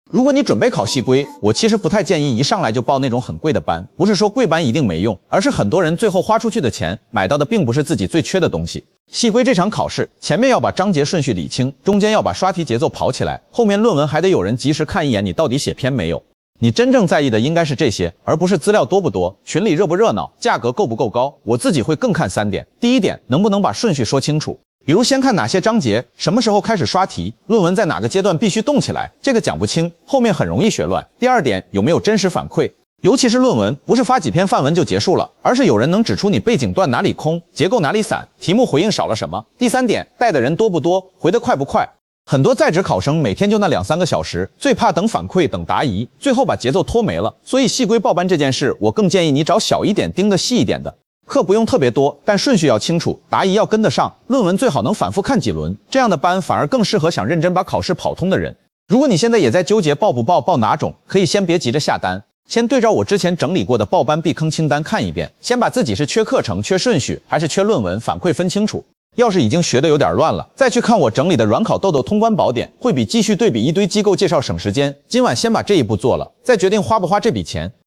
如果你准备考系规，我其实不太建议一上来就报那种很贵的班，不是说贵班一定没用，而是很多人最后花出去的钱买到的并不是自己最缺的东西。系规这场考试，前面要把章节顺序理清，中间要把刷题节奏跑起来，后面论文还得有人及时看一眼你到底写偏没有。你真正在意的应该是这些，而不是资料多不多，群里热不热闹，价格够不够高。我自己会更看3点。第一点，能不能把顺序说清楚。比如先看哪些章节，什么时候开始刷题，论文在哪个阶段必须动起来，这个讲不清，后面很容易学乱。第二点，有没有真实反馈，尤其是论文，不是发几篇范文就结束了，而是有人能指出你背景段哪里空，结构哪里散，题目回应少了什么。第三点，带的人多不多，回得快不快。很多在职考生每天就那2-3个小时，最怕等反馈等答疑，最后把节奏拖没了。所以系规报班这件事，我更建议你找小一点、盯得细一点的。课不用特别多，但顺序要清楚，答疑要跟得上，论文最好能反复看几轮，这样的班反而更适合想认真把考试跑通的人。如果你现在也在纠结报不报，报哪种，可以先别急着下单，先对照我之前整理过的报班避坑清单看一遍，先把自己是缺课程、缺顺序，还是缺论文反馈分清楚。要是已经学得有点乱了，再去看我整理的软考豆豆通关宝典，会比继续对比一堆机构介绍省时间。今晚先把这一步做了，再决定花不花这笔钱。